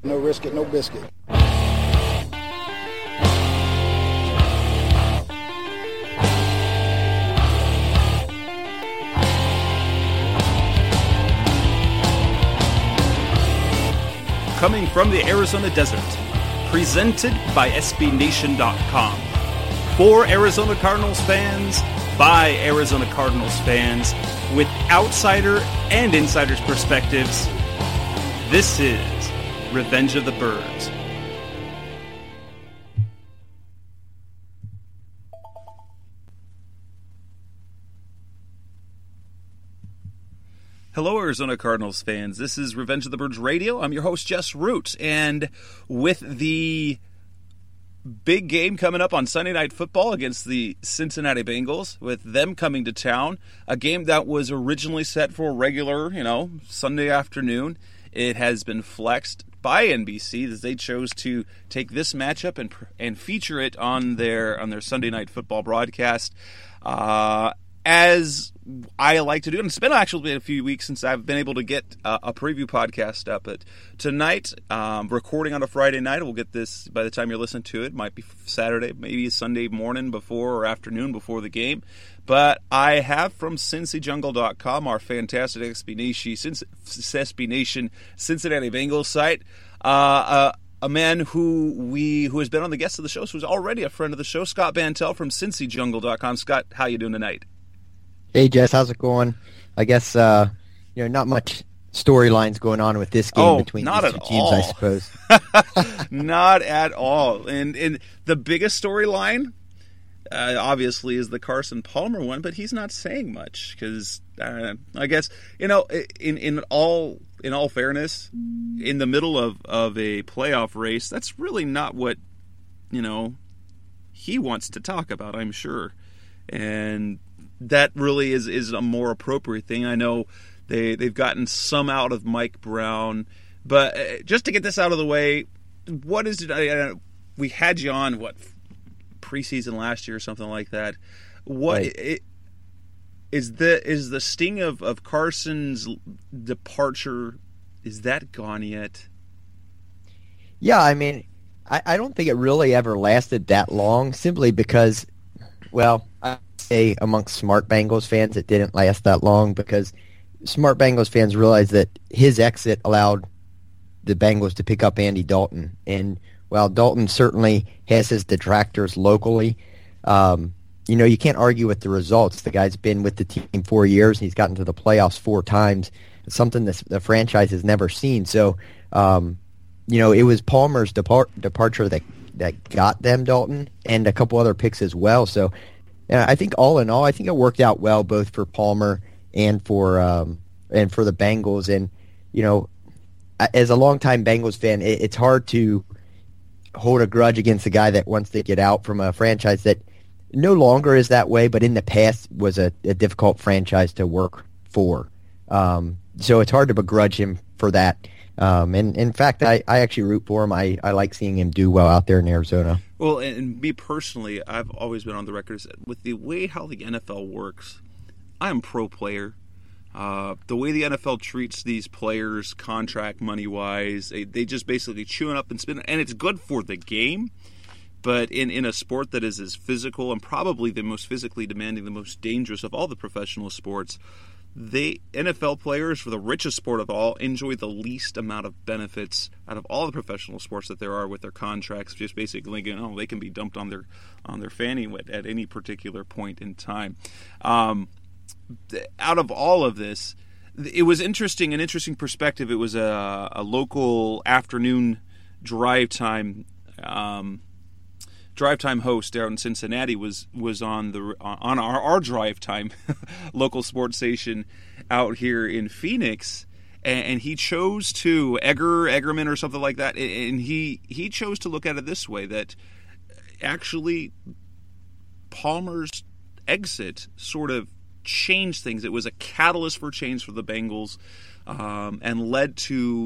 No risk it, no biscuit. Coming from the Arizona desert, presented by SBNation.com. For Arizona Cardinals fans, by Arizona Cardinals fans, with outsider and insider's perspectives, this is Revenge of the Birds. Hello, Arizona Cardinals fans. This is Revenge of the Birds Radio. I'm your host, Jess Root, and with the big game coming up on Sunday Night Football against the Cincinnati Bengals, with them coming to town, a game that was originally set for a regular, Sunday afternoon. It has been flexed by NBC as they chose to take this matchup and feature it on their Sunday Night Football broadcast. As I like to do, and it's been actually a few weeks since I've been able to get a preview podcast up. But tonight, recording on a Friday night, we'll get this by the time you're listening to it. Might be Saturday, maybe Sunday morning before or afternoon before the game. But I have from CincyJungle.com, our fantastic SB Nation Cincinnati Bengals site, a man who has been on the guest of the show, so who's already a friend of the show, Scott Bantel from CincyJungle.com. Scott, how you doing tonight? Hey, Jess, how's it going? I guess, not much storylines going on with this game between these two teams, I suppose. Not at all. And the biggest storyline, obviously, is the Carson Palmer one, but he's not saying much because, I guess, in all fairness, in the middle of a playoff race, that's really not what, he wants to talk about, I'm sure. And that really is a more appropriate thing. I know they've gotten some out of Mike Brown, but just to get this out of the way, what is it? We had you on preseason last year or something like that. What right. Is the sting of Carson's departure? Is that gone yet? Yeah, I mean, I don't think it really ever lasted that long, simply because, well, I say amongst smart Bengals fans it didn't last that long because smart Bengals fans realized that his exit allowed the Bengals to pick up Andy Dalton. And while Dalton certainly has his detractors locally, you can't argue with the results. The guy's been with the team 4 years, and he's gotten to the playoffs 4 times. It's something the franchise has never seen. So, it was Palmer's departure that got them Dalton and a couple other picks as well. So, I think all in all, I think it worked out well both for Palmer and for the Bengals. And as a longtime Bengals fan, it's hard to hold a grudge against a guy that wants to get out from a franchise that no longer is that way, but in the past was a difficult franchise to work for. So it's hard to begrudge him for that. And in fact, I actually root for him. I like seeing him do well out there in Arizona. Well, and me personally, I've always been on the record with the way how the NFL works. I'm pro player. The way the NFL treats these players, contract money-wise, they just basically chewing up and spinning, and it's good for the game. But in a sport that is as physical and probably the most physically demanding, the most dangerous of all the professional sports, the NFL players, for the richest sport of all, enjoy the least amount of benefits out of all the professional sports that there are with their contracts. Just basically, they can be dumped on their fanny at any particular point in time. Out of all of this, it was an interesting perspective. It was a local afternoon drive time host out in Cincinnati was on our drive time local sports station out here in Phoenix, and he chose to Eggerman or something like that, and he chose to look at it this way, that actually Palmer's exit sort of changed things. It was a catalyst for change for the Bengals, and led to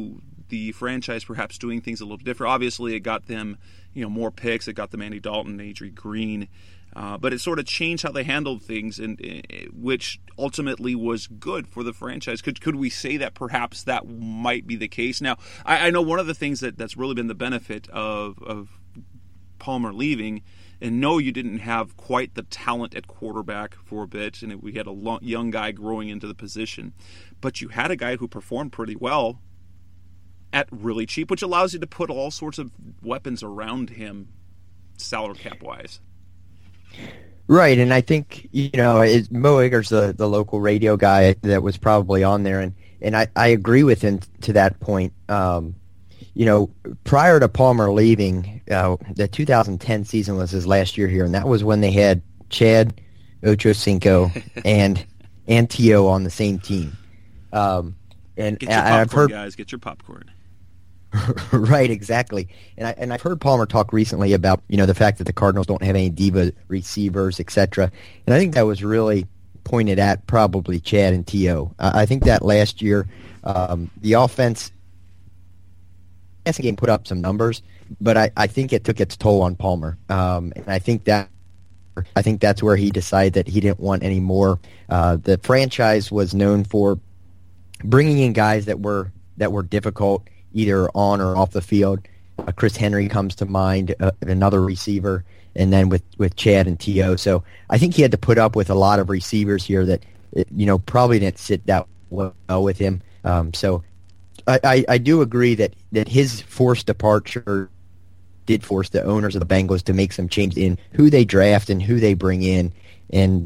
the franchise perhaps doing things a little different. Obviously, it got them, more picks. It got them Andy Dalton, Adrian Green. But it sort of changed how they handled things, which ultimately was good for the franchise. Could we say that perhaps that might be the case? Now, I know one of the things that's really been the benefit of Palmer leaving, and no, you didn't have quite the talent at quarterback for a bit, and we had a young guy growing into the position. But you had a guy who performed pretty well at really cheap, which allows you to put all sorts of weapons around him, salary cap-wise. Right, and I think, Mo Eggers, the local radio guy that was probably on there, and I agree with him to that point. Prior to Palmer leaving, the 2010 season was his last year here, and that was when they had Chad Ochocinco and T.O. on the same team. And get your popcorn, I've heard, guys, get your popcorn. Right, exactly. And I've heard Palmer talk recently about, the fact that the Cardinals don't have any diva receivers, etc. And I think that was really pointed at probably Chad and T.O. I think that last year, the offense game put up some numbers, but I think it took its toll on Palmer. And I think that's where he decided that he didn't want any more. The franchise was known for bringing in guys that were difficult, either on or off the field. Chris Henry comes to mind, another receiver, and then with Chad and T.O. So I think he had to put up with a lot of receivers here that, probably didn't sit that well with him. So I do agree that his forced departure did force the owners of the Bengals to make some change in who they draft and who they bring in. And,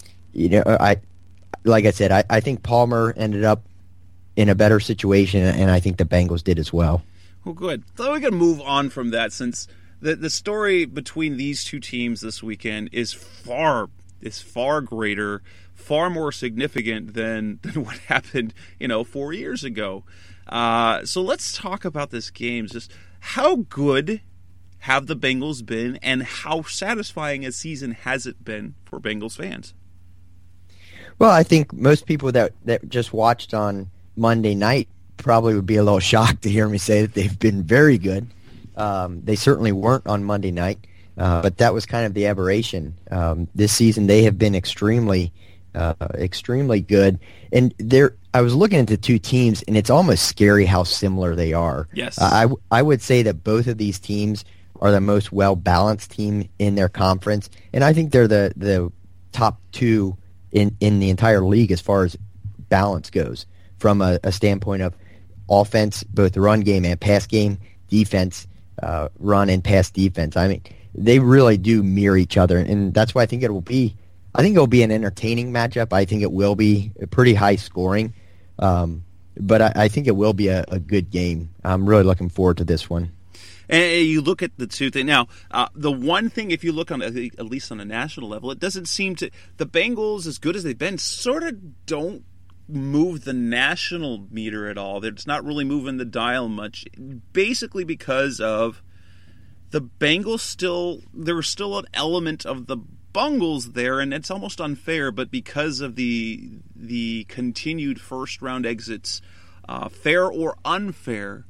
like I said, I think Palmer ended up in a better situation, and I think the Bengals did as well. Well, good. So we can move on from that, since the story between these two teams this weekend is far greater, far more significant than what happened, 4 years ago. So let's talk about this game. Just how good have the Bengals been, and how satisfying a season has it been for Bengals fans? Well, I think most people that just watched on Monday night probably would be a little shocked to hear me say that they've been very good. They certainly weren't on Monday night, but that was kind of the aberration. This season they have been extremely good. And I was looking at the two teams, and it's almost scary how similar they are. Yes. I would say that both of these teams are the most well-balanced team in their conference, and I think they're the top two in the entire league as far as balance goes, from a standpoint of offense, both the run game and pass game, defense, run and pass defense. I mean, they really do mirror each other, and that's why I think it'll be an entertaining matchup. I think it will be pretty high scoring, but I think it will be a good game. I'm really looking forward to this one. And you look at the two things. Now, the one thing, if you look on at least on a national level, it doesn't seem to – the Bengals, as good as they've been, sort of don't move the national meter at all. It's not really moving the dial much, basically because of the Bengals there was still an element of the Bungles there, and it's almost unfair, but because of the continued first-round exits, fair or unfair,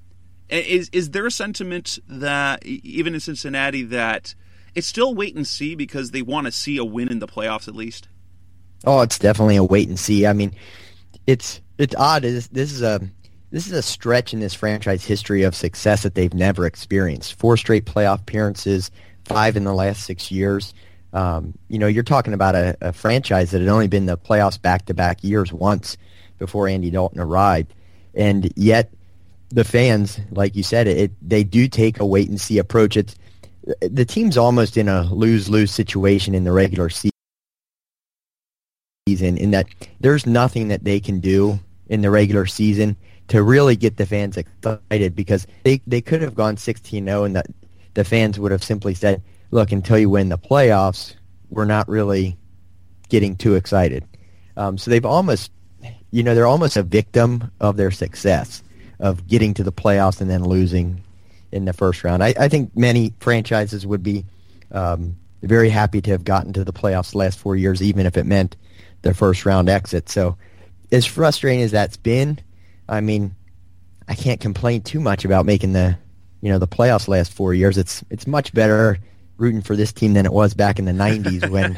is there a sentiment that, even in Cincinnati, that it's still wait and see because they want to see a win in the playoffs at least? Oh, it's definitely a wait and see. I mean, it's odd. This is a stretch in this franchise history of success that they've never experienced. 4 straight playoff appearances, 5 in the last 6 years. You're talking about a franchise that had only been in the playoffs back-to-back years once before Andy Dalton arrived, and yet the fans, like you said, they do take a wait and see approach. The team's almost in a lose-lose situation in the regular season, in that there's nothing that they can do in the regular season to really get the fans excited, because they could have gone 16-0 and the fans would have simply said, look, until you win the playoffs, we're not really getting too excited. So they've almost, they're almost a victim of their success of getting to the playoffs and then losing in the first round. I think many franchises would be very happy to have gotten to the playoffs the last 4 years, even if it meant their first round exit. So as frustrating as that's been, I mean, I can't complain too much about making the playoffs last 4 years. It's much better rooting for this team than it was back in the 90s when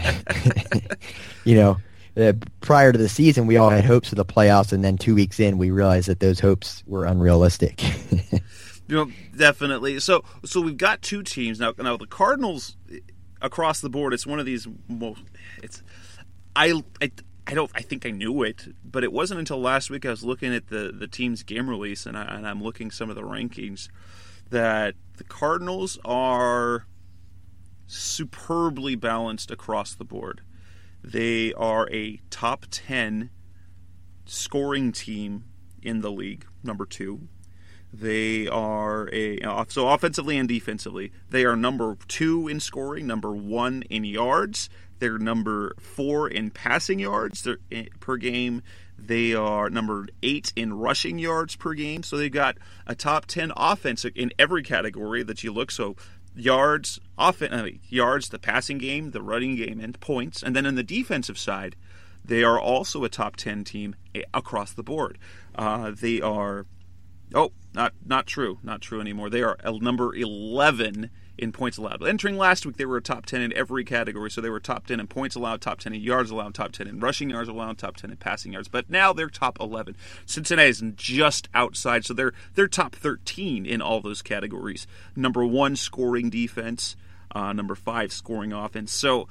prior to the season we all had hopes of the playoffs, and then 2 weeks in we realized that those hopes were unrealistic. Definitely. So we've got two teams now. Now the Cardinals across the board. It's one of these. Well, I think I knew it, but it wasn't until last week I was looking at the team's game release and I'm looking some of the rankings that the Cardinals are superbly balanced across the board. They are a top 10 scoring team in the league, number 2. They are so offensively and defensively, they are number 2 in scoring, number 1 in yards. They're number 4 in passing yards per game. They are number 8 in rushing yards per game. So they've got a top 10 offense in every category that you look. So yards, the passing game, the running game, and points. And then on the defensive side, they are also a top 10 team across the board. They are not true anymore. They are number 11 in points allowed. Entering last week, they were a top 10 in every category. So they were top 10 in points allowed, top 10 in yards allowed, top 10 in rushing yards allowed, top 10 in passing yards. But now they're top 11. Cincinnati's just outside, so they're top 13 in all those categories. Number 1 scoring defense, number 5 scoring offense. So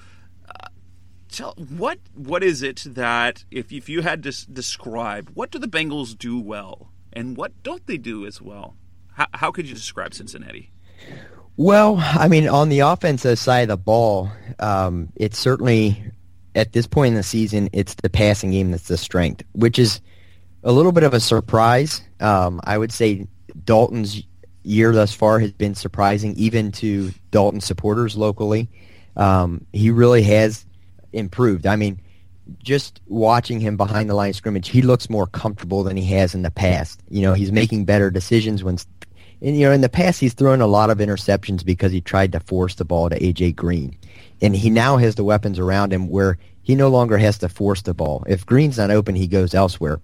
what is it that if you had to describe, what do the Bengals do well and what don't they do as well? How could you describe Cincinnati? Well, I mean, on the offensive side of the ball, it's certainly, at this point in the season, it's the passing game that's the strength, which is a little bit of a surprise. I would say Dalton's year thus far has been surprising, even to Dalton supporters locally. He really has improved. I mean, just watching him behind the line of scrimmage, he looks more comfortable than he has in the past. He's making better decisions when... And, in the past, he's thrown a lot of interceptions because he tried to force the ball to A.J. Green. And he now has the weapons around him where he no longer has to force the ball. If Green's not open, he goes elsewhere.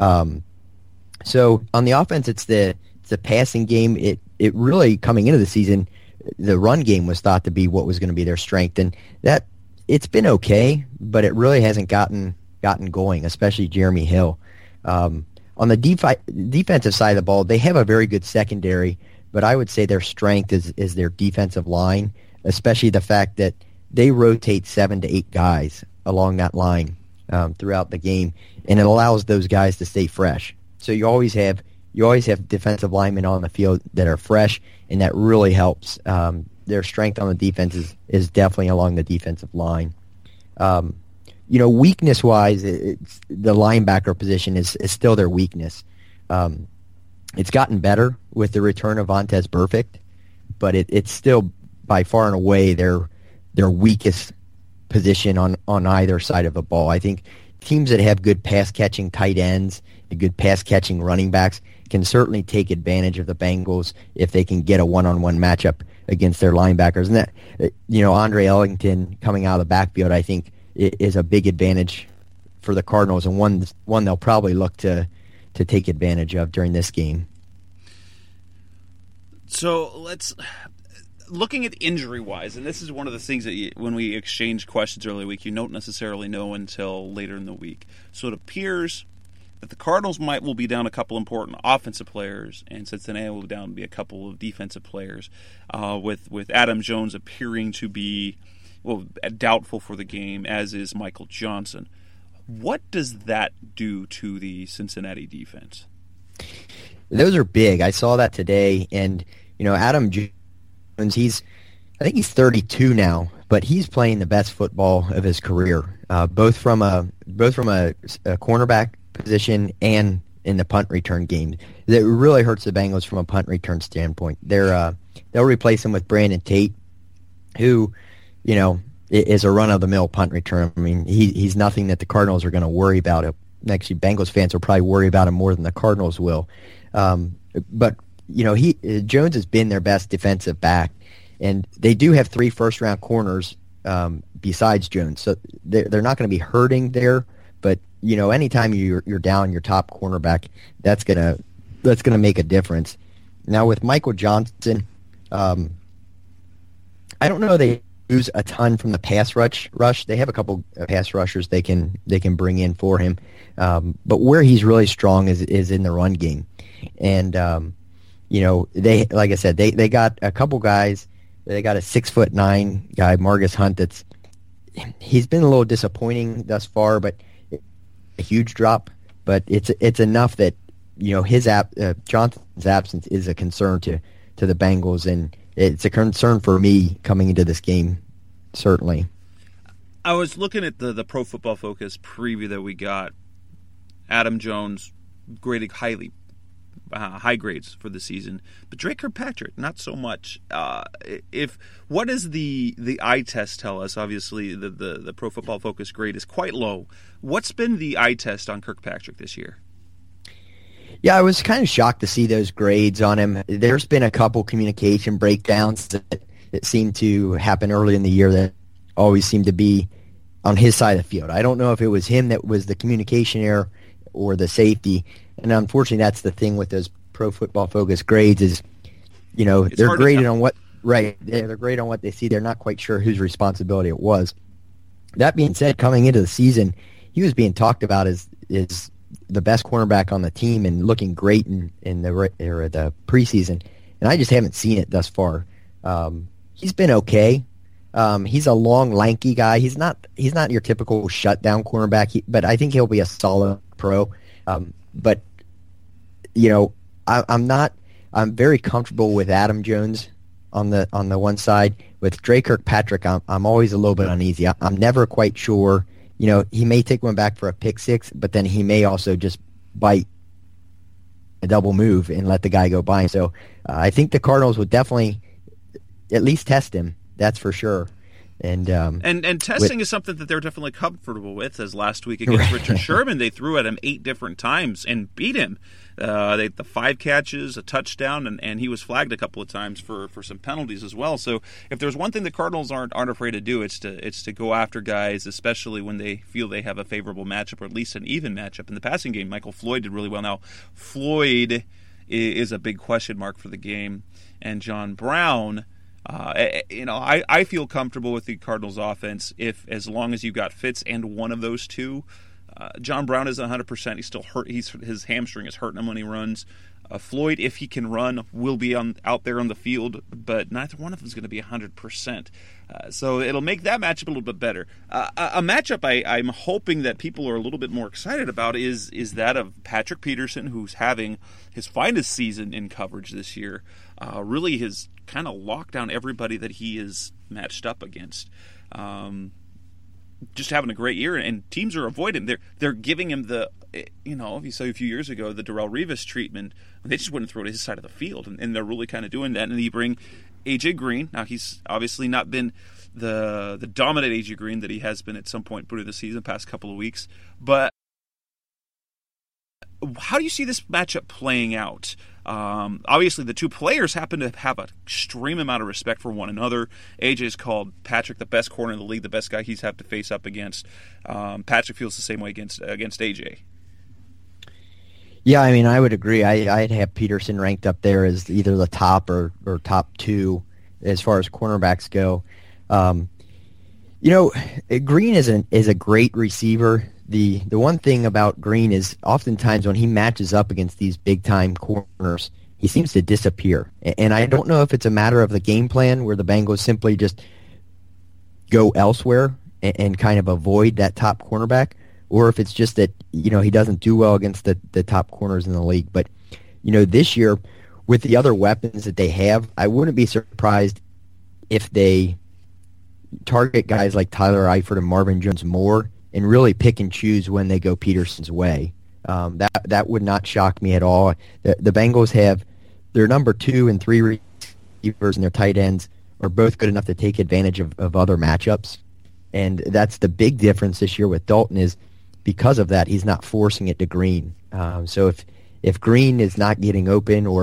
So on the offense, it's the passing game. It really, coming into the season, the run game was thought to be what was going to be their strength. And that it's been okay, but it really hasn't gotten going, especially Jeremy Hill. On the defensive side of the ball, they have a very good secondary, but I would say their strength is their defensive line, especially the fact that they rotate 7 to 8 guys along that line throughout the game, and it allows those guys to stay fresh. So you always have defensive linemen on the field that are fresh, and that really helps. Their strength on the defense is definitely along the defensive line. Weakness-wise, the linebacker position is still their weakness. It's gotten better with the return of Vontaze Burfict, but it's still by far and away their weakest position on either side of the ball. I think teams that have good pass-catching tight ends and good pass-catching running backs can certainly take advantage of the Bengals if they can get a one-on-one matchup against their linebackers. And that, Andre Ellington coming out of the backfield, I think, is a big advantage for the Cardinals, and one they'll probably look to take advantage of during this game. So looking at injury-wise, and this is one of the things that when we exchanged questions earlier week, you don't necessarily know until later in the week. So it appears that the Cardinals will be down a couple important offensive players, and Cincinnati will be down to be a couple of defensive players, with Adam Jones appearing to be doubtful for the game, as is Michael Johnson. What does that do to the Cincinnati defense? Those are big. I saw that today, and Adam Jones, I think he's 32 now, but he's playing the best football of his career, both from a cornerback position and in the punt return game. That really hurts the Bengals from a punt return standpoint. They'll replace him with Brandon Tate, who is a run-of-the-mill punt return. I mean, he's nothing that the Cardinals are going to worry about. Actually, Bengals fans will probably worry about him more than the Cardinals will. But Jones has been their best defensive back, and they do have 3 first-round corners besides Jones, so they're not going to be hurting there. But anytime you're down your top cornerback, that's going to that's going to make a difference. Now with Michael Johnson, I don't know they lose a ton from the pass rush. They have a couple pass rushers they can bring in for him, but where he's really strong is in the run game, and they, like I said, they got a couple guys. They got a 6'9" guy, Margus Hunt. He's been a little disappointing thus far, but a huge drop. But it's enough that Johnson's absence is a concern to the Bengals, and it's a concern for me coming into this game, certainly. I was looking at the Pro Football Focus preview that we got. Adam Jones graded high grades for the season, but Dre Kirkpatrick not so much. What does the eye test tell us? Obviously, the Pro Football Focus grade is quite low. What's been the eye test on Kirkpatrick this year? Yeah, I was kind of shocked to see those grades on him. There's been a couple communication breakdowns that seem to happen early in the year that always seem to be on his side of the field. I don't know if it was him that was the communication error or the safety. And unfortunately, that's the thing with those Pro Football Focus grades is, they're graded on what they're graded on what they see. They're not quite sure whose responsibility it was. That being said, coming into the season, he was being talked about as the best cornerback on the team and looking great in the preseason. And I just haven't seen it thus far. He's been okay. He's a long, lanky guy. He's not your typical shutdown cornerback, but I think he'll be a solid pro. But I'm very comfortable with Adam Jones on the one side. With Dre Kirkpatrick, I'm always a little bit uneasy. I'm never quite sure. He may take one back for a pick six, but then he may also just bite a double move and let the guy go by him. So I think the Cardinals would definitely at least test him. That's for sure. And testing is something that they're definitely comfortable with. As last week against Richard Sherman, they threw at him 8 different times and beat him. The 5 catches, a touchdown, and he was flagged a couple of times for some penalties as well. So if there's one thing the Cardinals aren't afraid to do, it's to go after guys, especially when they feel they have a favorable matchup or at least an even matchup. In the passing game, Michael Floyd did really well. Now, Floyd is a big question mark for the game, and John Brown. I feel comfortable with the Cardinals' offense as long as you got Fitz and one of those two. John Brown is 100%. He's still hurt. His hamstring is hurting him when he runs. Floyd, if he can run, will be out there on the field, but neither one of them is going to be 100%. So it'll make that matchup a little bit better. A matchup I'm hoping that people are a little bit more excited about is that of Patrick Peterson, who's having his finest season in coverage this year. Really has kind of locked down everybody that he is matched up against. Just having a great year, and teams are avoiding him. They're giving him the, if you saw a few years ago, the Darrelle Revis treatment. They just wouldn't throw to his side of the field, and they're really kind of doing that. And then you bring A.J. Green. Now, he's obviously not been the dominant A.J. Green that he has been at some point during the season, past couple of weeks. But how do you see this matchup playing out? Obviously, the two players happen to have an extreme amount of respect for one another. AJ's called Patrick the best corner in the league, the best guy he's had to face up against. Patrick feels the same way against AJ. Yeah, I mean, I would agree. I'd have Peterson ranked up there as either the top or top 2 as far as cornerbacks go. Green is a great receiver. The one thing about Green is oftentimes when he matches up against these big-time corners, he seems to disappear. And I don't know if it's a matter of the game plan where the Bengals simply just go elsewhere and kind of avoid that top cornerback, or if it's just that, he doesn't do well against the top corners in the league. But, this year, with the other weapons that they have, I wouldn't be surprised if they target guys like Tyler Eifert and Marvin Jones more and really pick and choose when they go Peterson's way. That would not shock me at all. The Bengals have their number 2 and 3 receivers and their tight ends are both good enough to take advantage of other matchups. And that's the big difference this year with Dalton is because of that, he's not forcing it to Green. So if Green is not getting open or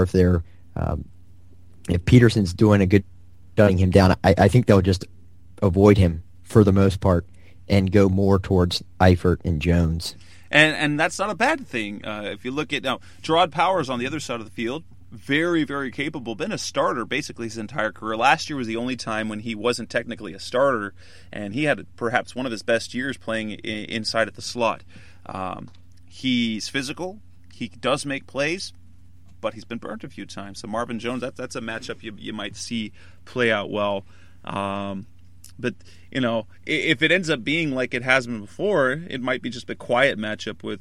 if Peterson's doing a good shutting him down, I think they'll just avoid him for the most part and go more towards Eifert and Jones. And that's not a bad thing. If you look at now, Gerard Powers on the other side of the field, very, very capable, been a starter basically his entire career. Last year was the only time when he wasn't technically a starter, and he had perhaps one of his best years playing inside at the slot. He's physical. He does make plays, but he's been burnt a few times. So Marvin Jones, that's a matchup you might see play out well. But, if it ends up being like it has been before, it might be just a quiet matchup with,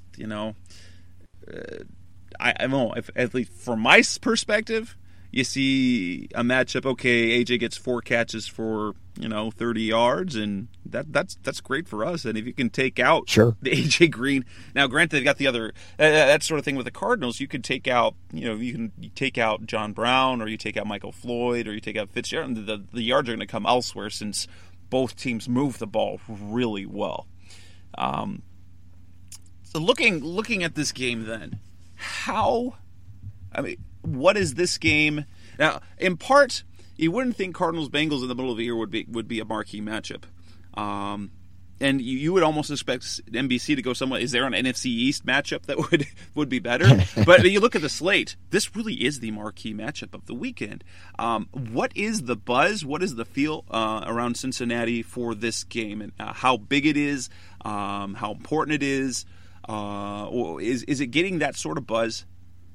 I don't know, if, at least from my perspective, you see a matchup, okay, AJ gets 4 catches for, 30 yards, and that's great for us. And if you can take out the AJ Green, now granted they've got the other, that sort of thing with the Cardinals, you could take out, you take out John Brown, or you take out Michael Floyd, or you take out Fitzgerald, and the yards are going to come elsewhere since both teams move the ball really well. So looking at this game then, what is this game? Now, in part, you wouldn't think Cardinals-Bengals in the middle of the year would be a marquee matchup. And you would almost expect NBC to go somewhat. Is there an NFC East matchup that would be better? But you look at the slate. This really is the marquee matchup of the weekend. What is the buzz? What is the feel around Cincinnati for this game, and how big it is? How important it is? Is it getting that sort of buzz?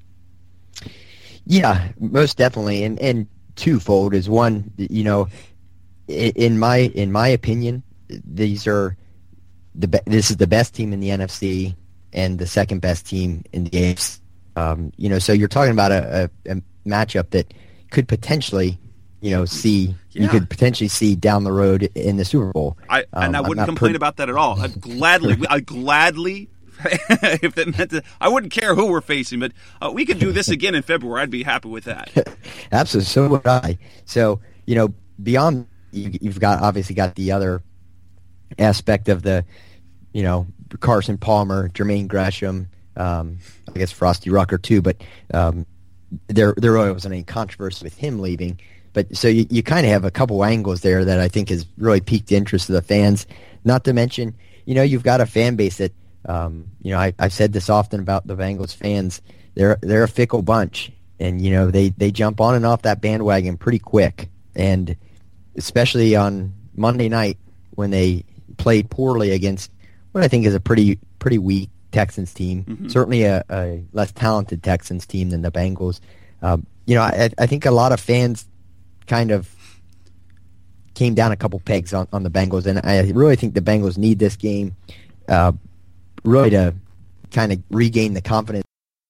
Yeah, most definitely, and twofold is one. In my opinion, this is the best team in the NFC and the second best team in the AFC. So you're talking about a matchup that could potentially, see you could potentially see down the road in the Super Bowl. I wouldn't complain about that at all. I'd gladly. If that meant to, I wouldn't care who we're facing, but we could do this again in February. I'd be happy with that. Absolutely, so would I. So beyond, you've obviously got the other aspect of the, Carson Palmer, Jermaine Gresham, I guess Frosty Rucker too, but there really wasn't any controversy with him leaving. But so you kind of have a couple angles there that I think has really piqued the interest of the fans. Not to mention, you've got a fan base that. I've said this often about the Bengals fans. They're a fickle bunch, and they jump on and off that bandwagon pretty quick. And especially on Monday night when they played poorly against what I think is a pretty weak Texans team, certainly a less talented Texans team than the Bengals. I think a lot of fans kind of came down a couple pegs on the Bengals, and I really think the Bengals need this game. Really to kind of regain the confidence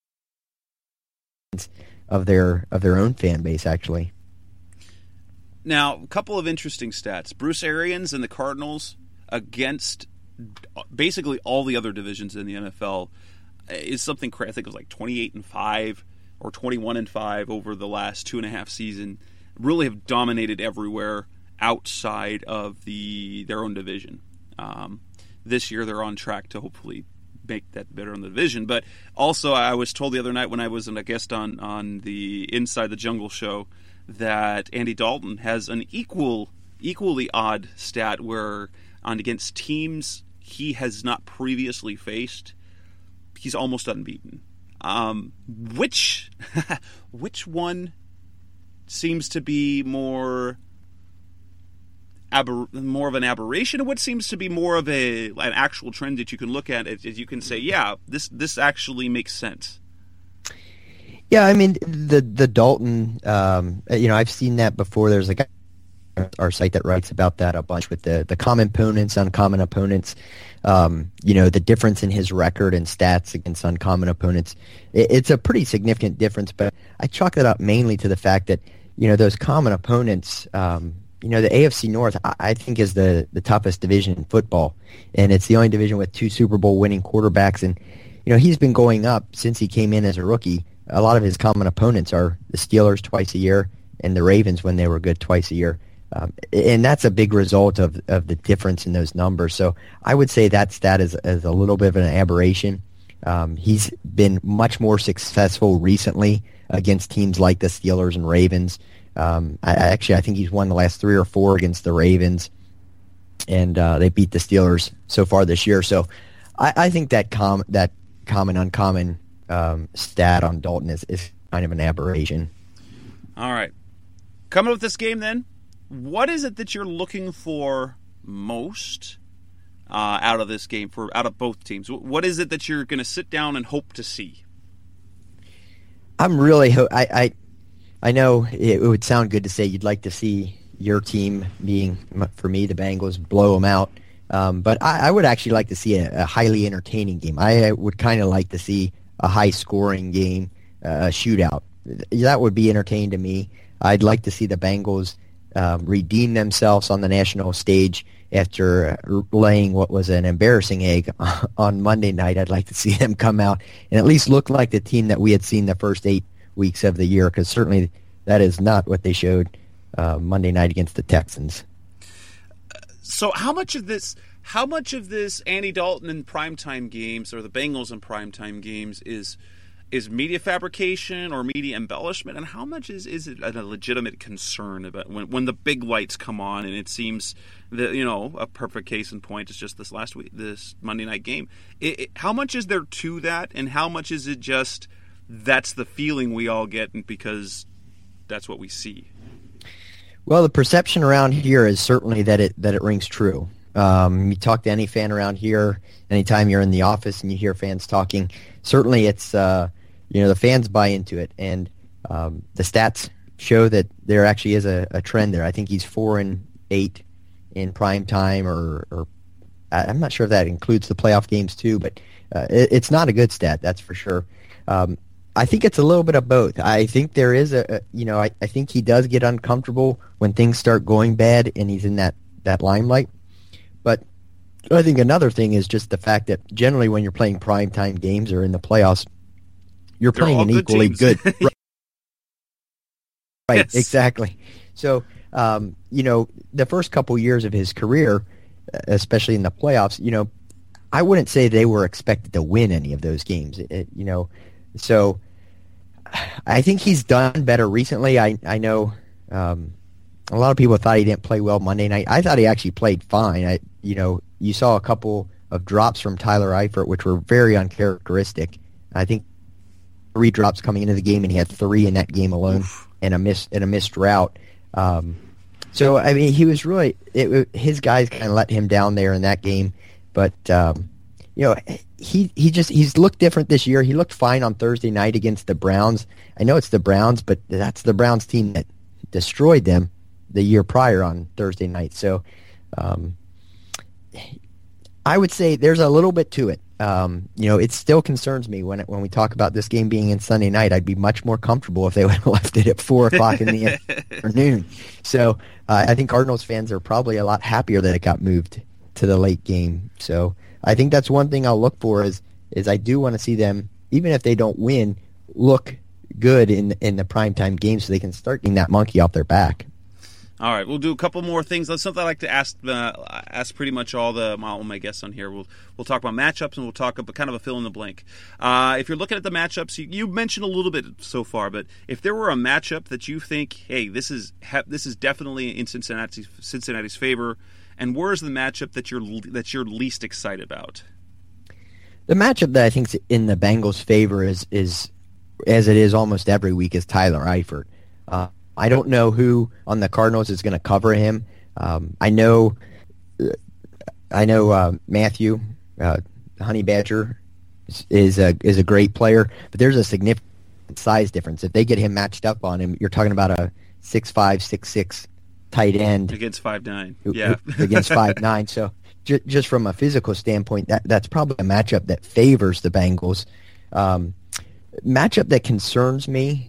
of their own fan base, actually. Now, a couple of interesting stats. Bruce Arians and the Cardinals against basically all the other divisions in the NFL is something crazy. I think it was like 28-5 or 21-5 over the last 2.5 seasons. Really have dominated everywhere outside of their own division. This year they're on track to hopefully make that better in the division. But also I was told the other night when I was a guest on the Inside the Jungle show that Andy Dalton has an equally odd stat where against teams he has not previously faced, he's almost unbeaten. Which one seems to be more of an aberration, or what seems to be more of an actual trend that you can look at as you can say, yeah, this actually makes sense? Yeah, I mean the Dalton, I've seen that before. There's a guy on our site that writes about that a bunch with the common opponents, uncommon opponents. The difference in his record and stats against uncommon opponents. It's a pretty significant difference, but I chalk it up mainly to the fact that those common opponents. The AFC North, I think, is the toughest division in football, and it's the only division with 2 Super Bowl winning quarterbacks. And he's been going up since he came in as a rookie. A lot of his common opponents are the Steelers twice a year and the Ravens when they were good twice a year, and that's a big result of the difference in those numbers. So I would say that stat is a little bit of an aberration. He's been much more successful recently against teams like the Steelers and Ravens. I think he's won the last 3 or 4 against the Ravens, and they beat the Steelers so far this year. So I think that common uncommon stat on Dalton is kind of an aberration. All right. Coming with this game then, what is it that you're looking for most out of this game, out of both teams? What is it that you're going to sit down and hope to see? I'm really I know it would sound good to say you'd like to see your team, being, for me, the Bengals, blow them out. But I would actually like to see a highly entertaining game. I would kind of like to see a high-scoring game, a shootout. That would be entertaining to me. I'd like to see the Bengals redeem themselves on the national stage after laying what was an embarrassing egg on Monday night. I'd like to see them come out and at least look like the team that we had seen the first 8 weeks of the year, because certainly that is not what they showed Monday night against the Texans. So how much of this Andy Dalton in primetime games, or the Bengals in primetime games, is media fabrication or media embellishment, and how much is it a legitimate concern about when the big lights come on? And it seems that, a perfect case in point is just this Monday night game. How much is there to that, and how much is it just that's the feeling we all get because that's what we see? Well, the perception around here is certainly that it rings true. You talk to any fan around here, anytime you're in the office and you hear fans talking, certainly it's the fans buy into it, and the stats show that there actually is a trend there. I think he's 4-8 in prime time, or I'm not sure if that includes the playoff games too, but it's not a good stat, that's for sure. I think it's a little bit of both. I think there is I think he does get uncomfortable when things start going bad and he's in that limelight. But I think another thing is just the fact that generally when you're playing primetime games or in the playoffs, you're playing an equally good. Right, yes. Exactly. So, the first couple years of his career, especially in the playoffs, I wouldn't say they were expected to win any of those games. So I think he's done better recently. I know a lot of people thought he didn't play well Monday night. I thought he actually played fine. You saw a couple of drops from Tyler Eifert, which were very uncharacteristic. I think 3 drops coming into the game, and he had 3 in that game alone, and a missed route. So I mean, he was really his guys kind of let him down there in that game, but he's looked different this year. He looked fine on Thursday night against the Browns. I know it's the Browns, but that's the Browns team that destroyed them the year prior on Thursday night. So I would say there's a little bit to it. It still concerns me when we talk about this game being in Sunday night. I'd be much more comfortable if they would have left it at 4 o'clock in the afternoon. So I think Cardinals fans are probably a lot happier that it got moved to the late game. So I think that's one thing I'll look for is I do want to see them, even if they don't win, look good in the primetime game so they can start getting that monkey off their back. All right, we'll do a couple more things. That's something I like to ask pretty much all my guests on here. We'll talk about matchups, and we'll talk about kind of a fill in the blank. If you're looking at the matchups, you mentioned a little bit so far, but if there were a matchup that you think, hey, this is definitely in Cincinnati's favor, and where's the matchup that you're least excited about? The matchup that I think is in the Bengals' favor is as it is almost every week, is Tyler Eifert. I don't know who on the Cardinals is going to cover him. I know Matthew Honey Badger is a great player, but there's a significant size difference. If they get him matched up on him, you're talking about a 6'5", 6'6" tight end against 5'9". Against 5'9". So just from a physical standpoint, that's probably a matchup that favors the Bengals. Matchup that concerns me.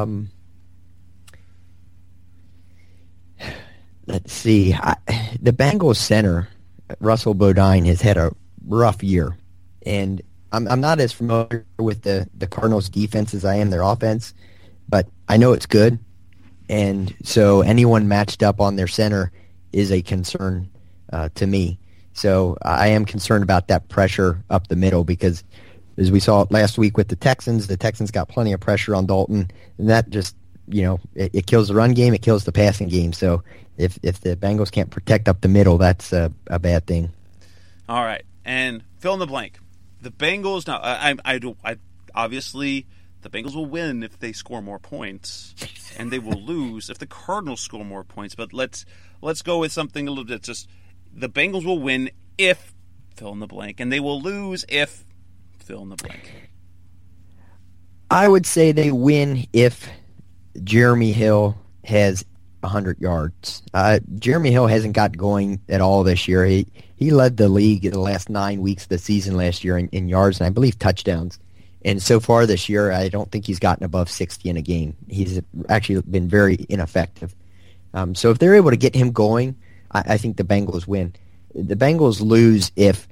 Let's see. The Bengals center, Russell Bodine, has had a rough year, and I'm not as familiar with the Cardinals' defense as I am their offense, but I know it's good, and so anyone matched up on their center is a concern to me. So I am concerned about that pressure up the middle because, as we saw last week with the Texans got plenty of pressure on Dalton, and that just it kills the run game, it kills the passing game. So if the Bengals can't protect up the middle, that's a bad thing. All right. and fill in the blank. The Bengals now. I obviously the Bengals will win if they score more points, and they will lose if the Cardinals score more points. But let's go with something a little bit. Just the Bengals will win if fill in the blank, and they will lose if fill in the blank. I would say they win if Jeremy Hill has 100 yards. Jeremy Hill hasn't got going at all this year. He led the league in the last 9 weeks of the season last year in yards and I believe touchdowns. And so far this year, I don't think he's gotten above 60 in a game. He's actually been very ineffective. So if they're able to get him going, I think the Bengals win. The Bengals lose if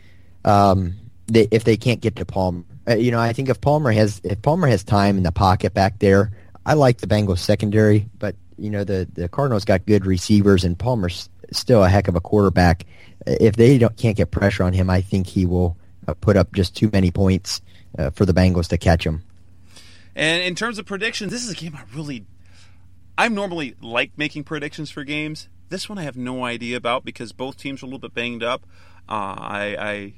they can't get to Palmer. I think if Palmer has time in the pocket back there, I like the Bengals secondary, but the Cardinals got good receivers and Palmer's still a heck of a quarterback. If they can't get pressure on him, I think he will put up just too many points for the Bengals to catch him. And in terms of predictions, this is a game I'm normally like making predictions for games. This one I have no idea about because both teams are a little bit banged up. I'm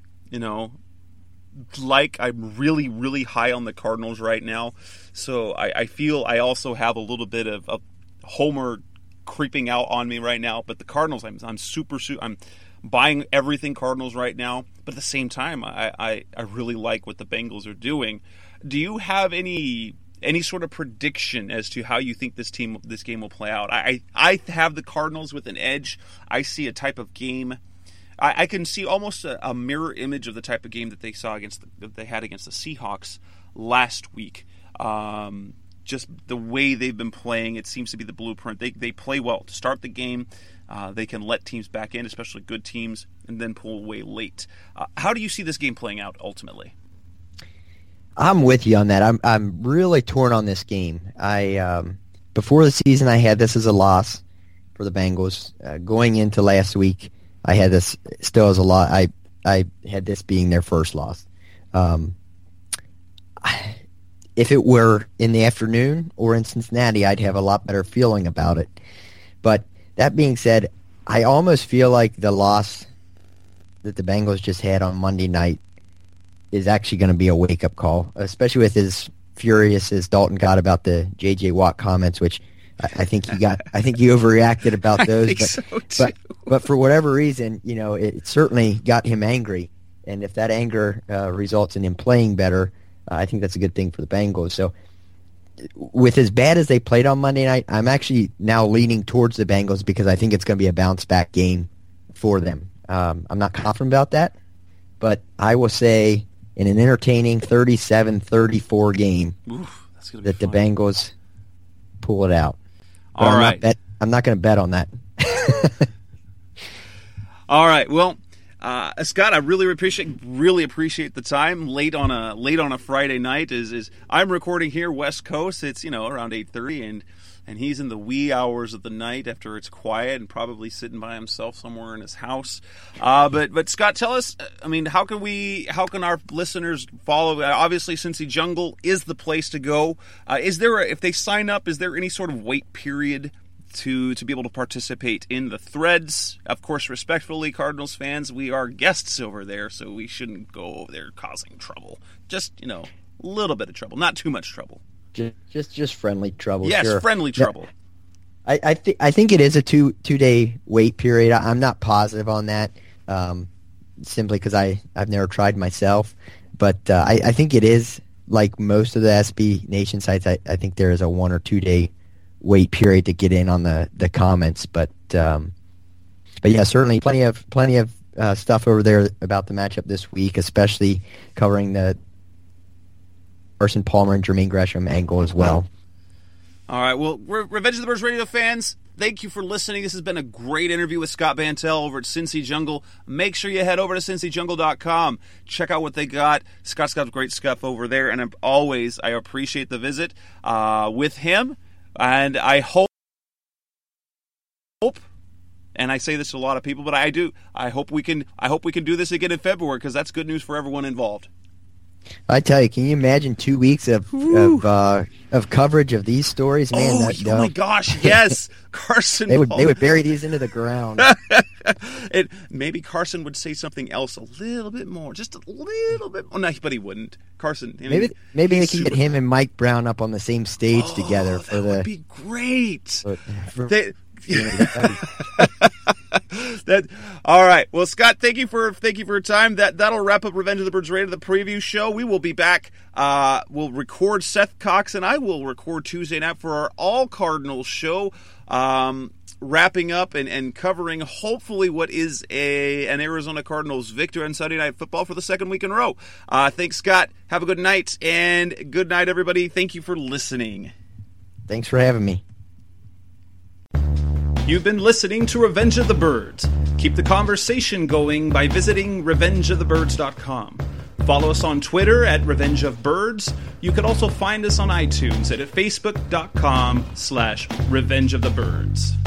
really, really high on the Cardinals right now. So I feel I also have a little bit of Homer creeping out on me right now. But the Cardinals, I'm I'm buying everything Cardinals right now. But at the same time, I really like what the Bengals are doing. Do you have any sort of prediction as to how you think this game will play out? I have the Cardinals with an edge. I see a type of game. I can see almost a mirror image of the type of game that they had against the Seahawks last week. Just the way they've been playing, it seems to be the blueprint. They play well to start the game. They can let teams back in, especially good teams, and then pull away late. How do you see this game playing out ultimately? I'm with you on that. I'm really torn on this game. Before the season, I had this as a loss for the Bengals. Going into last week, I had this still as a loss. I had this being their first loss. If it were in the afternoon or in Cincinnati, I'd have a lot better feeling about it. But that being said, I almost feel like the loss that the Bengals just had on Monday night is actually going to be a wake-up call, especially with as furious as Dalton got about the J.J. Watt comments, which I think he got. I think he overreacted about those. But for whatever reason, it certainly got him angry. And if that anger results in him playing better, I think that's a good thing for the Bengals. So with as bad as they played on Monday night, I'm actually now leaning towards the Bengals because I think it's going to be a bounce-back game for them. I'm not confident about that, but I will say in an entertaining 37-34 game that the Bengals pull it out. But All right. I'm not going to bet on that. All right. Well, Scott, I really appreciate the time late on a Friday night. Is I'm recording here West Coast. It's around 8:30, and he's in the wee hours of the night after it's quiet and probably sitting by himself somewhere in his house. But Scott, tell us. I mean, how can our listeners follow? Obviously, Cincy Jungle is the place to go. If they sign up, is there any sort of wait period to be able to participate in the threads? Of course, respectfully, Cardinals fans, we are guests over there, so we shouldn't go over there causing trouble. Just a little bit of trouble, not too much trouble. Just friendly trouble. Yes, sure. Friendly trouble. I think it is a two-day wait period. I'm not positive on that, simply because I've never tried myself. But I think it is like most of the SB Nation sites. I think there is a 1 or 2 day wait period to get in on the comments. But yeah, certainly plenty of stuff over there about the matchup this week, especially covering the Carson Palmer and Jermaine Gresham angle as well. All right. Well, Revenge of the Birds Radio fans, thank you for listening. This has been a great interview with Scott Bantel over at Cincy Jungle. Make sure you head over to cincyjungle.com. Check out what they got. Scott's got great stuff over there, and I appreciate the visit with him. And I hope, and I say this to a lot of people, but I hope we can do this again in February because that's good news for everyone involved. I tell you, can you imagine 2 weeks of coverage of these stories? Man, oh my gosh, yes. Carson they would bury these into the ground. Maybe Carson would say something else a little bit more, just a little bit more. No, but he wouldn't. Carson. Maybe they can get him and Mike Brown up on the same stage together for that would be great. All right. Well, Scott, thank you for your time. That'll wrap up Revenge of the Birds Radio, the preview show. We will be back. We'll record. Seth Cox and I will record Tuesday night for our All Cardinals show. Wrapping up and covering hopefully what is an Arizona Cardinals victory on Sunday Night Football for the second week in a row. Thanks, Scott. Have a good night, and good night, everybody. Thank you for listening. Thanks for having me. You've been listening to Revenge of the Birds. Keep the conversation going by visiting revengeofthebirds.com. Follow us on Twitter at Revenge of Birds. You can also find us on iTunes at facebook.com/Revenge of the Birds.